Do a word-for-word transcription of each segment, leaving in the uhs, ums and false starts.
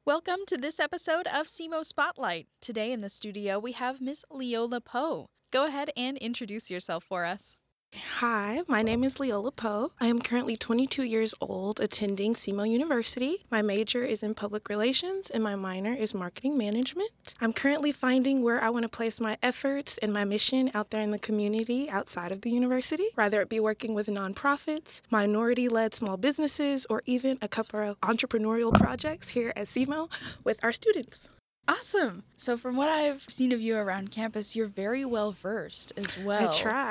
Welcome to this episode of SEMO Spotlight. Today in the studio we have Miss Leola Poe. Go ahead and introduce yourself for us. Hi, my name is Leola Poe. I am currently twenty-two years old, attending SEMO University. My major is in public relations and my minor is marketing management. I'm currently finding where I want to place my efforts and my mission out there in the community outside of the university, whether it be working with nonprofits, minority-led small businesses, or even a couple of entrepreneurial projects here at SEMO with our students. Awesome. So from what I've seen of you around campus, you're very well versed as well. I try.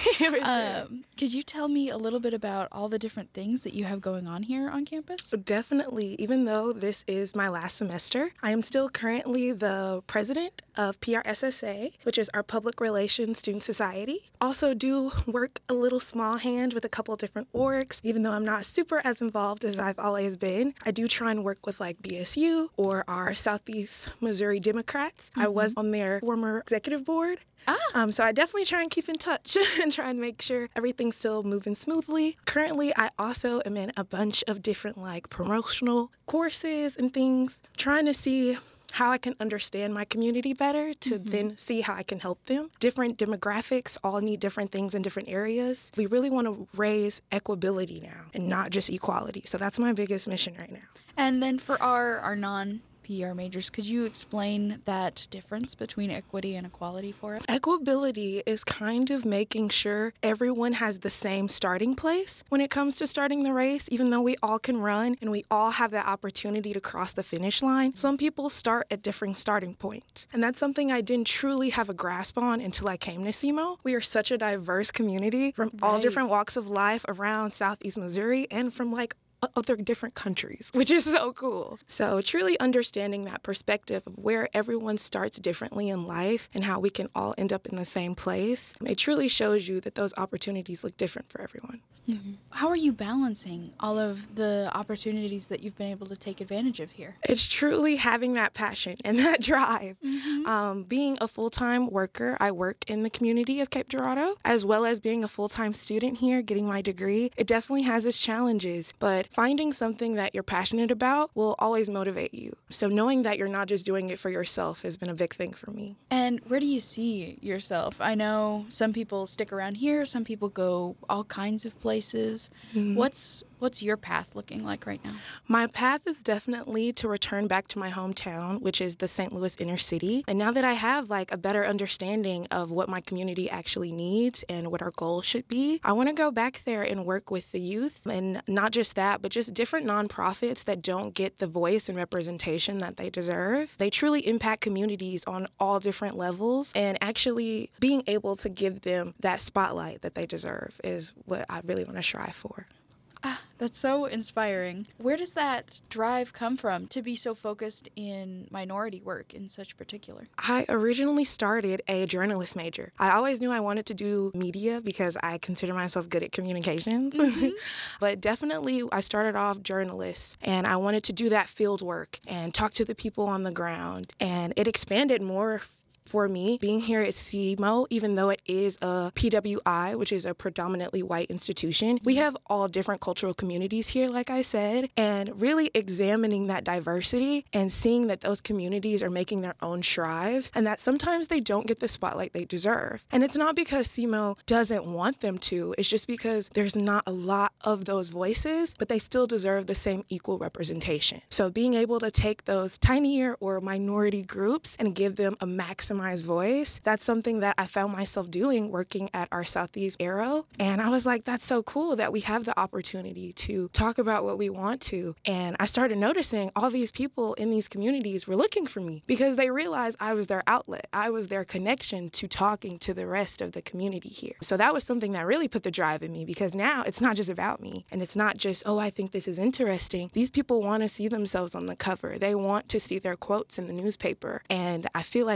um, could you tell me a little bit about all the different things that you have going on here on campus? Definitely. Even though this is my last semester, I am still currently the president of P R S S A, which is our Public Relations Student Society. Also do work a little small hand with a couple of different orgs. Even though I'm not super as involved as I've always been, I do try and work with like B S U or our Southeast Missouri Democrats. Mm-hmm. I was on their former executive board. Ah. Um, so I definitely try and keep in touch and try and make sure everything's still moving smoothly. Currently, I also am in a bunch of different like promotional courses and things, trying to see how I can understand my community better to mm-hmm. then see how I can help them. Different demographics all need different things in different areas. We really want to raise equability now and not just equality. So that's my biggest mission right now. And then for our, our non P R majors, could you explain that difference between equity and equality for us? Equability is kind of making sure everyone has the same starting place when it comes to starting the race, even though we all can run and we all have that opportunity to cross the finish line. Some people start at different starting points, and that's something I didn't truly have a grasp on until I came to SEMO. We are such a diverse community from right. all different walks of life around Southeast Missouri and from like other different countries, which is so cool. So truly understanding that perspective of where everyone starts differently in life and how we can all end up in the same place, it truly shows you that those opportunities look different for everyone. Mm-hmm. How are you balancing all of the opportunities that you've been able to take advantage of here? It's truly having that passion and that drive. Mm-hmm. Um, being a full-time worker, I work in the community of Cape Girardeau, as well as being a full-time student here, getting my degree. It definitely has its challenges, but finding something that you're passionate about will always motivate you. So knowing that you're not just doing it for yourself has been a big thing for me. And where do you see yourself? I know some people stick around here, some people go all kinds of places. Mm-hmm. What's what's your path looking like right now? My path is definitely to return back to my hometown, which is the Saint Louis inner city. And now that I have like a better understanding of what my community actually needs and what our goals should be, I want to go back there and work with the youth. And not just that, but just different nonprofits that don't get the voice and representation that they deserve. They truly impact communities on all different levels, and actually being able to give them that spotlight that they deserve is what I really want to strive for. Ah, that's so inspiring. Where does that drive come from to be so focused in minority work in such particular? I originally started a journalist major. I always knew I wanted to do media because I consider myself good at communications. Mm-hmm. But definitely I started off journalist, and I wanted to do that field work and talk to the people on the ground. And it expanded more for me, being here at SEMO, even though it is a P W I, which is a predominantly white institution, we have all different cultural communities here, like I said, and really examining that diversity and seeing that those communities are making their own strides and that sometimes they don't get the spotlight they deserve. And it's not because SEMO doesn't want them to, it's just because there's not a lot of those voices, but they still deserve the same equal representation. So being able to take those tinier or minority groups and give them a maximum voice, that's something that I found myself doing working at our Southeast Aero. And I was like, that's so cool that we have the opportunity to talk about what we want to. And I started noticing all these people in these communities were looking for me because they realized I was their outlet. I was their connection to talking to the rest of the community here. So that was something that really put the drive in me, because now it's not just about me. And it's not just, oh, I think this is interesting. These people want to see themselves on the cover. They want to see their quotes in the newspaper. And I feel like more people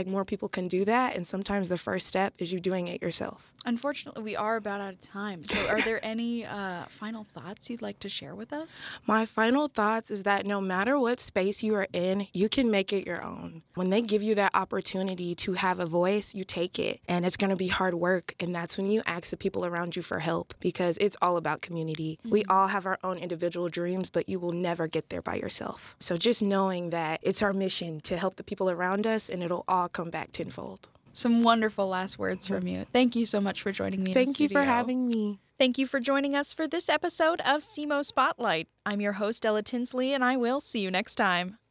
people can do that. And sometimes the first step is you doing it yourself. Unfortunately, we are about out of time. So are there any uh, final thoughts you'd like to share with us? My final thoughts is that no matter what space you are in, you can make it your own. When they give you that opportunity to have a voice, you take it. And it's going to be hard work. And that's when you ask the people around you for help, because it's all about community. Mm-hmm. We all have our own individual dreams, but you will never get there by yourself. So just knowing that it's our mission to help the people around us, and it'll all come back tenfold. Some wonderful last words from you. Thank you so much for joining me in the Thank you studio. for having me. Thank you for joining us for this episode of S E M O Spotlight. I'm your host, Ella Tinsley, and I will see you next time.